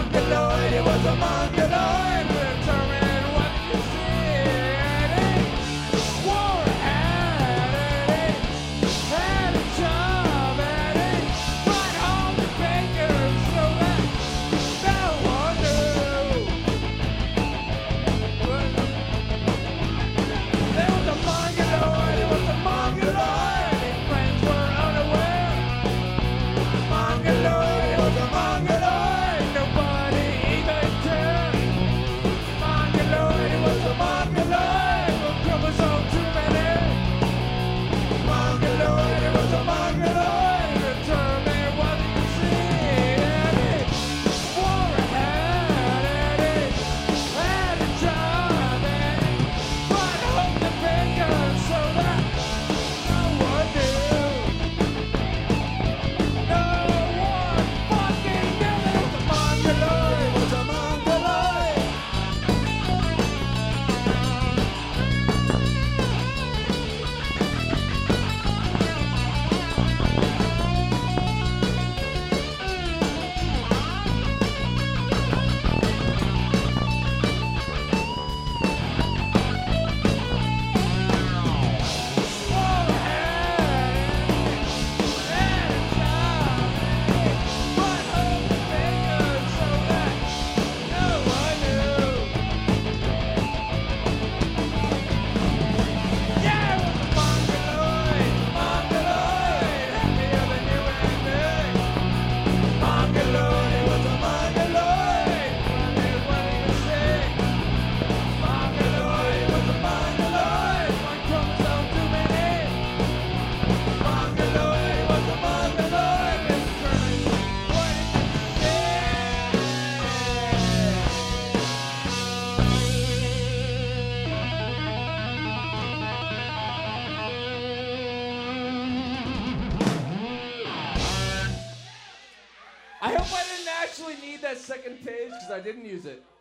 mongoloid, it was a mongoloid. Determined what you said. War had a job at it. Brought home the bacon so that no one knew. There was a mongoloid, it was a mongoloid. His friends were unaware. Mongoloid, it was a mongoloid. Nobody even cared. Mongoloid, it was a mongoloid. From chromosome too many. Mongoloid, it was a mongoloid. Determined what you see. War had a job at it. Brought home the bacon so that no one knew. No one fucking knew. It was a mongoloid. It was a mongoloid. I hope I didn't actually need that second page because I didn't use it.